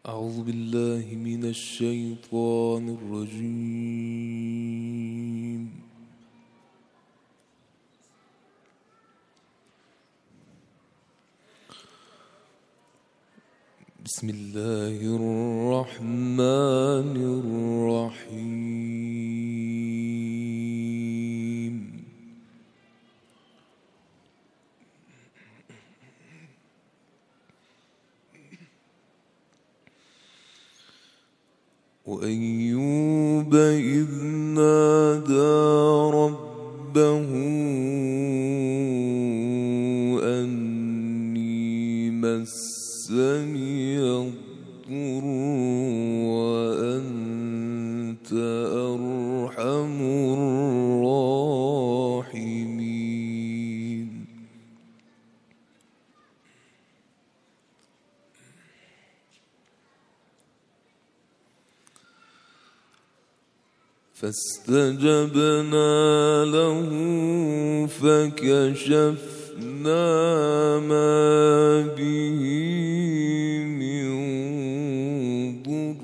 أعوذ بالله من الشيطان الرجيم. بسم الله الرحمن الرحيم. وأيوب إذ نادى ربه أني مسني الضر وأنت أرحم الراحمين. فاستجبنا له فكشفنا ما به من ضر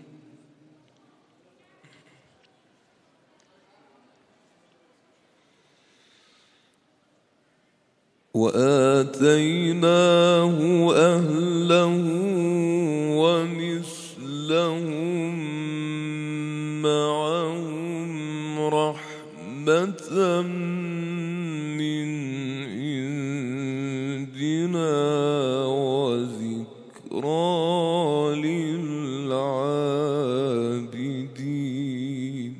وآتيناه أهله ومثلهم معهم رحمة من عندنا وذكرى للعابدين.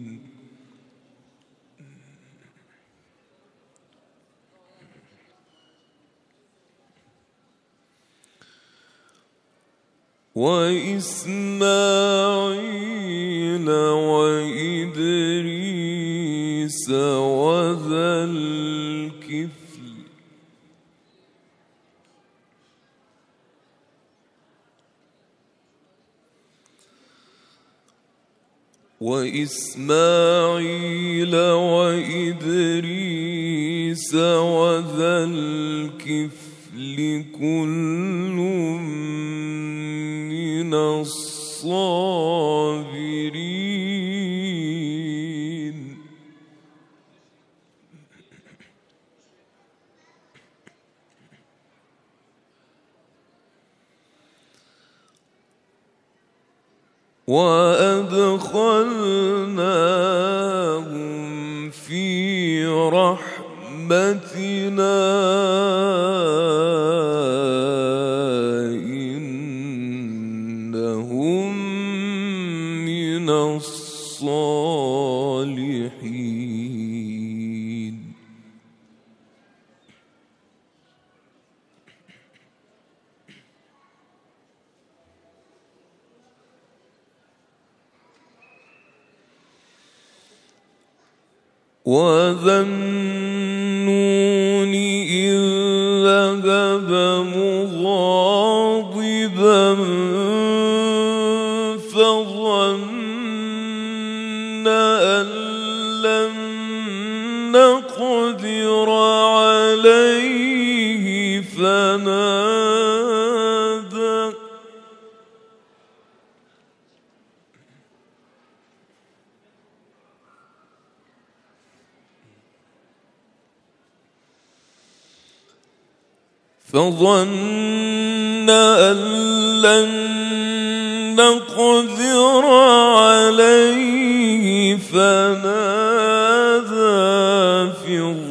وإسماعيل وإدريس وذا الكفل كل من الصابرين. وأدخلناهم في رحمتنا إنهم من الصالحين. وذا النون إذ ذهب مغاضبا فظن أن لن نقدر عليه فظن أن لن نقدر عليه فنادى في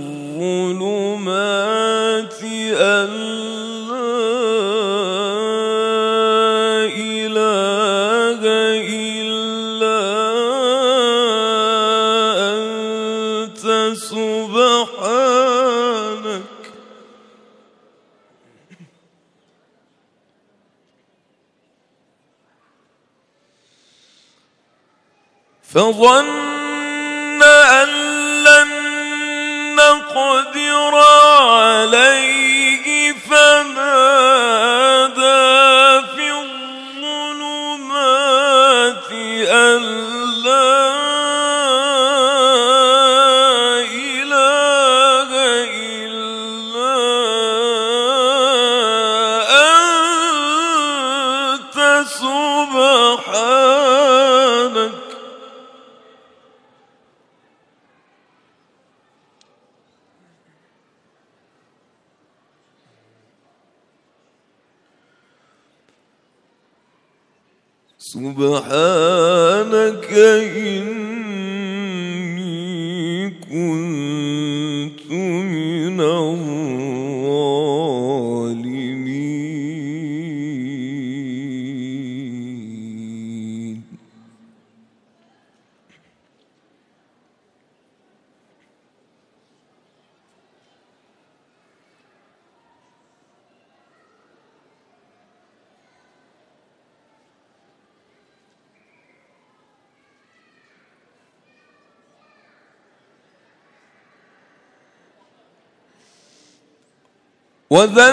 الظلمات أن لا إله إلا أنت سبحانك فظن أن لن نقدر عليه فنادى في الظلمات أن لا إله إلا أنت سبحانك سبحانك سبحانك إني كنت من الظالمين. وذا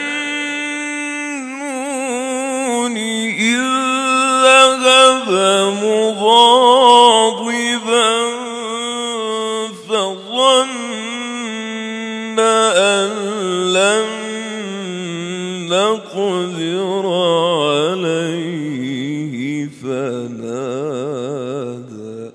النون إذ ذهب مغاضبا فظن أن لن نقدر عليه فنادى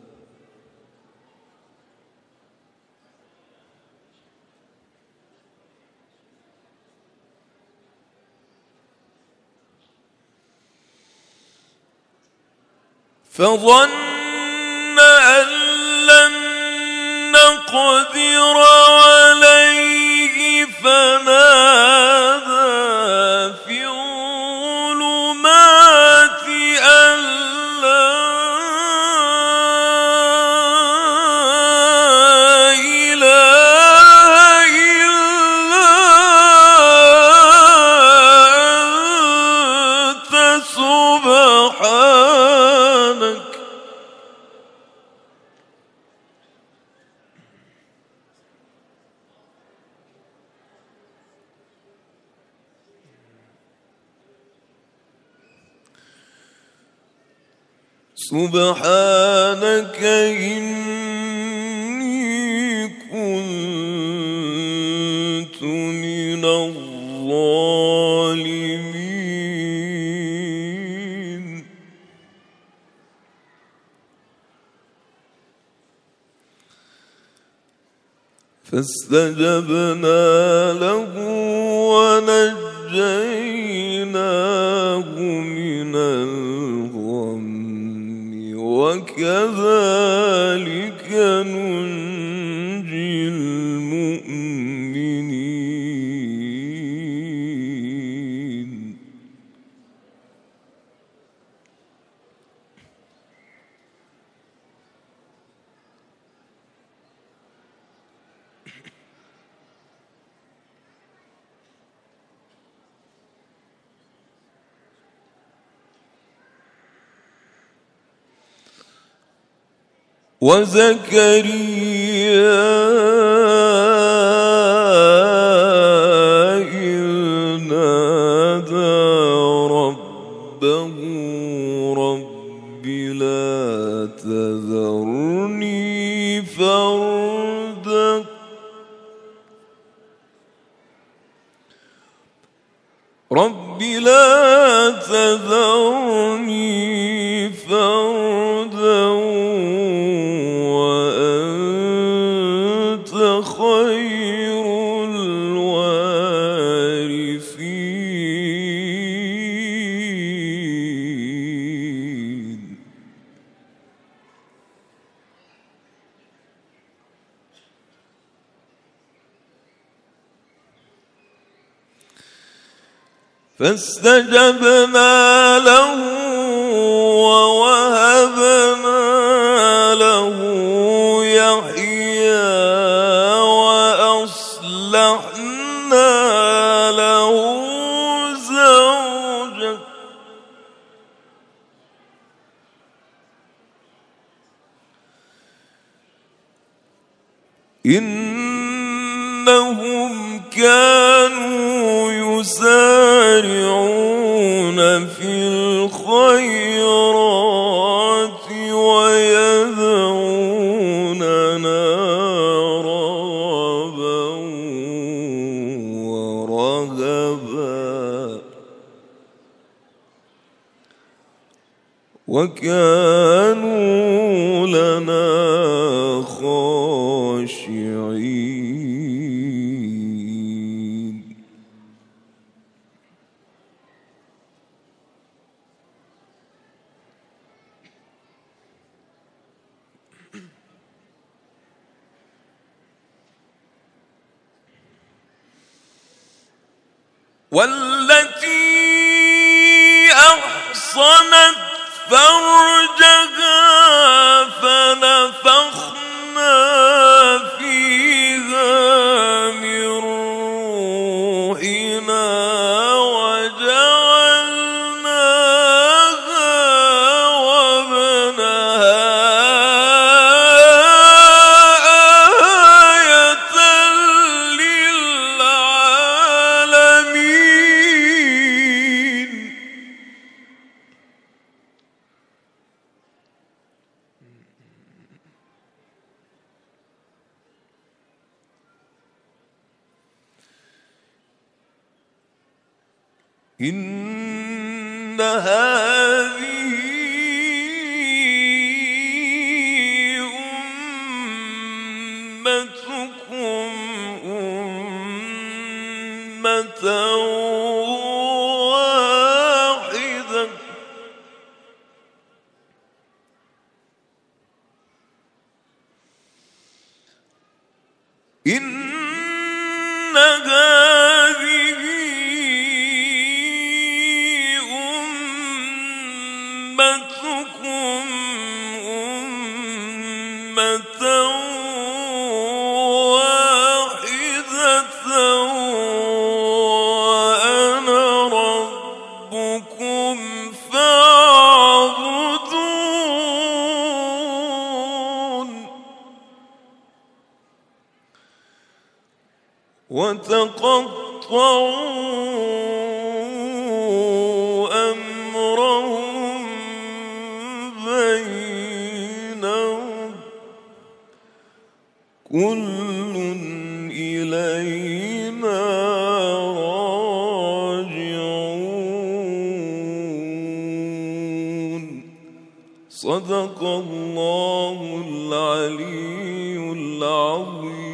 أن لن نقدر عليه فنادى في الظلمات أن لا إله إلا أنت سبحانك سبحانك إني كنت من الظالمين. فاستجبنا له ونجيناه من الغم وكذلك ننجي المؤمنين. وزكريا إذ نادى ربه رب لا تذرني فردا رب لا تذرني فردا وأنت خير الوارثين. فاستجبنا له ووهبنا له يحيى وأصلحنا له زوجه إنهم كانوا يسارعون في الخيرات ويدعوننا رغبا ورهبا وكانوا لنا خاشعين. والتي أحصنت فرجها فنفخنا فيها من روحنا وجعلناها وابنها آية للعالمين. إن هذه أمتكم أمة واحدة إن هذه أمتكم أمة واحدة وأنا ربكم فاعبدون. وتقطعوا أمرهم بينهم كل إلينا راجعون. صدق الله العلي العظيم.